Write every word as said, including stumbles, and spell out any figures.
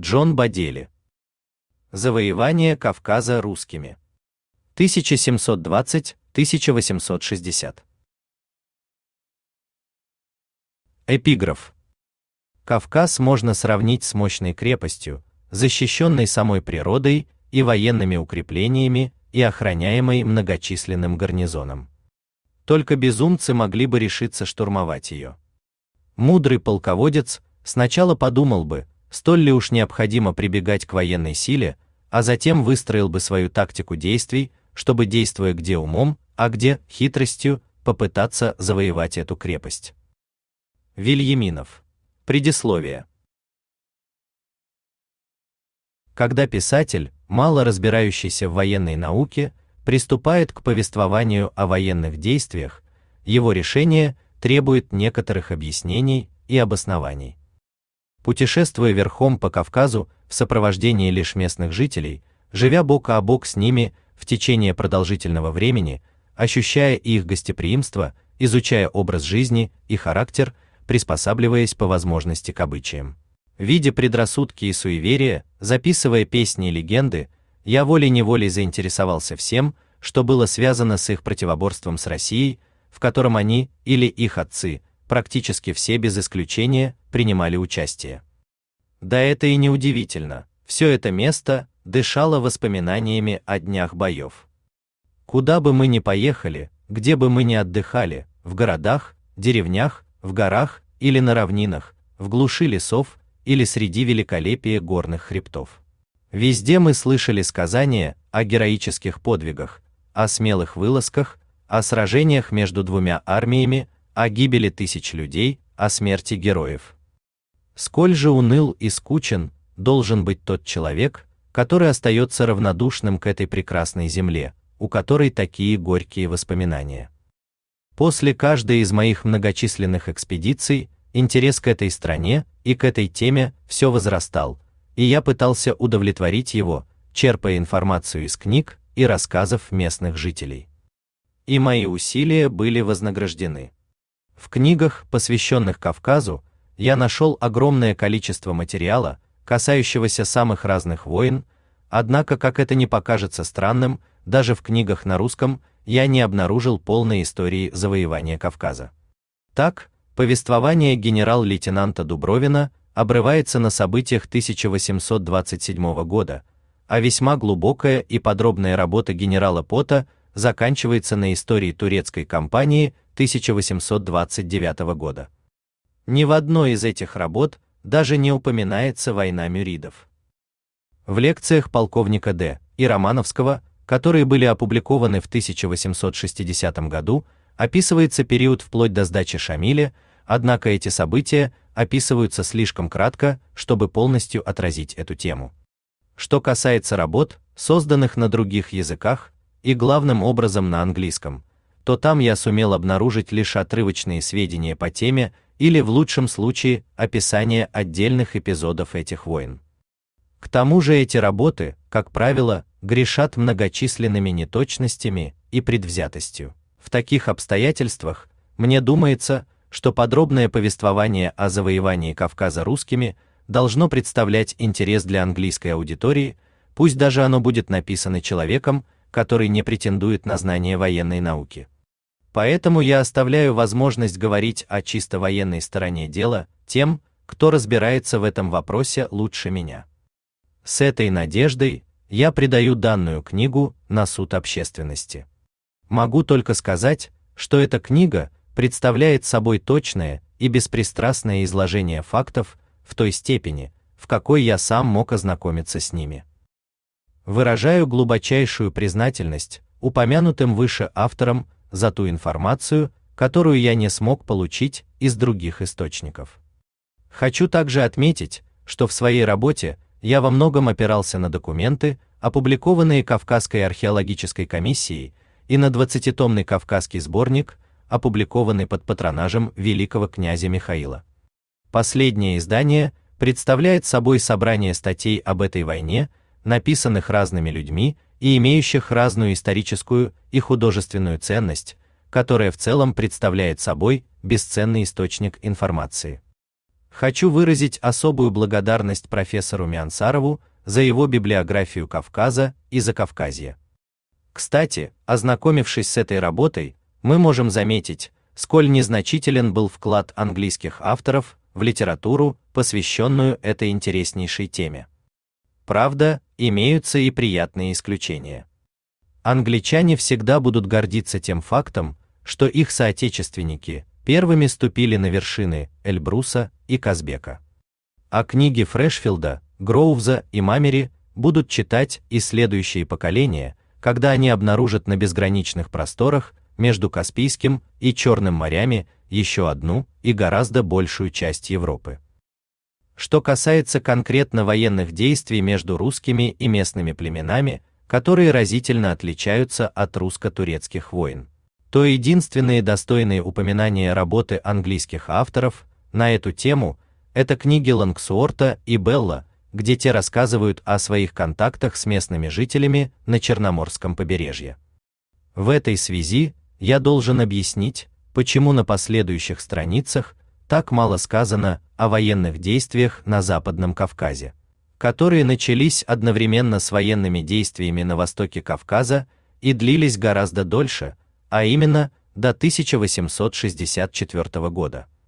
Джон Бодели. Завоевание Кавказа русскими. тысяча семьсот двадцать — тысяча восемьсот шестьдесят. Эпиграф. Кавказ можно сравнить с мощной крепостью, защищенной самой природой и военными укреплениями и охраняемой многочисленным гарнизоном. Только безумцы могли бы решиться штурмовать ее. Мудрый полководец сначала подумал бы, столь ли уж необходимо прибегать к военной силе, а затем выстроил бы свою тактику действий, чтобы, действуя где умом, а где хитростью, попытаться завоевать эту крепость. Вильяминов. Предисловие. Когда писатель, мало разбирающийся в военной науке, приступает к повествованию о военных действиях, его решение требует некоторых объяснений и обоснований. Путешествуя верхом по Кавказу в сопровождении лишь местных жителей, живя бок о бок с ними в течение продолжительного времени, ощущая их гостеприимство, изучая образ жизни и характер, приспосабливаясь по возможности к обычаям, видя предрассудки и суеверия, записывая песни и легенды, я волей-неволей заинтересовался всем, что было связано с их противоборством с Россией, в котором они или их отцы, практически все без исключения, принимали участие. Да это и не удивительно, все это место дышало воспоминаниями о днях боев. Куда бы мы ни поехали, где бы мы ни отдыхали, в городах, деревнях, в горах или на равнинах, в глуши лесов или среди великолепия горных хребтов. Везде мы слышали сказания о героических подвигах, о смелых вылазках, о сражениях между двумя армиями, о гибели тысяч людей, о смерти героев. Сколь же уныл и скучен должен быть тот человек, который остается равнодушным к этой прекрасной земле, у которой такие горькие воспоминания. После каждой из моих многочисленных экспедиций интерес к этой стране и к этой теме все возрастал, и я пытался удовлетворить его, черпая информацию из книг и рассказов местных жителей. И мои усилия были вознаграждены. В книгах, посвященных Кавказу, я нашел огромное количество материала, касающегося самых разных войн, однако, как это ни покажется странным, даже в книгах на русском я не обнаружил полной истории завоевания Кавказа. Так, повествование генерал-лейтенанта Дубровина обрывается на событиях тысяча восемьсот двадцать седьмого года, а весьма глубокая и подробная работа генерала Пота заканчивается на истории турецкой кампании тысяча восемьсот двадцать девятого года. Ни в одной из этих работ даже не упоминается война мюридов. В лекциях полковника Д. и Романовского, которые были опубликованы в тысяча восемьсот шестидесятом году, описывается период вплоть до сдачи Шамиля, однако эти события описываются слишком кратко, чтобы полностью отразить эту тему. Что касается работ, созданных на других языках и главным образом на английском, то там я сумел обнаружить лишь отрывочные сведения по теме или в лучшем случае описание отдельных эпизодов этих войн. К тому же эти работы, как правило, грешат многочисленными неточностями и предвзятостью. В таких обстоятельствах, мне думается, что подробное повествование о завоевании Кавказа русскими должно представлять интерес для английской аудитории, пусть даже оно будет написано человеком, который не претендует на знание военной науки. Поэтому я оставляю возможность говорить о чисто военной стороне дела тем, кто разбирается в этом вопросе лучше меня. С этой надеждой я предаю данную книгу на суд общественности. Могу только сказать, что эта книга представляет собой точное и беспристрастное изложение фактов в той степени, в какой я сам мог ознакомиться с ними. Выражаю глубочайшую признательность упомянутым выше авторам за ту информацию, которую я не смог получить из других источников. Хочу также отметить, что в своей работе я во многом опирался на документы, опубликованные Кавказской археологической комиссией, и на двадцатитомный кавказский сборник, опубликованный под патронажем великого князя Михаила. Последнее издание представляет собой собрание статей об этой войне, написанных разными людьми и имеющих разную историческую и художественную ценность, которая в целом представляет собой бесценный источник информации. Хочу выразить особую благодарность профессору Миансарову за его библиографию Кавказа и Закавказья. Кстати, ознакомившись с этой работой, мы можем заметить, сколь незначителен был вклад английских авторов в литературу, посвященную этой интереснейшей теме. Правда, имеются и приятные исключения. Англичане всегда будут гордиться тем фактом, что их соотечественники первыми ступили на вершины Эльбруса и Казбека. А книги Фрешфилда, Гроувза и Мамери будут читать и следующие поколения, когда они обнаружат на безграничных просторах между Каспийским и Черным морями еще одну и гораздо большую часть Европы. Что касается конкретно военных действий между русскими и местными племенами, которые разительно отличаются от русско-турецких войн, то единственные достойные упоминания работы английских авторов на эту тему – это книги Лангсуорта и Белла, где те рассказывают о своих контактах с местными жителями на Черноморском побережье. В этой связи я должен объяснить, почему на последующих страницах так мало сказано о военных действиях на Западном Кавказе, которые начались одновременно с военными действиями на востоке Кавказа и длились гораздо дольше, а именно до тысяча восемьсот шестьдесят четвёртого года.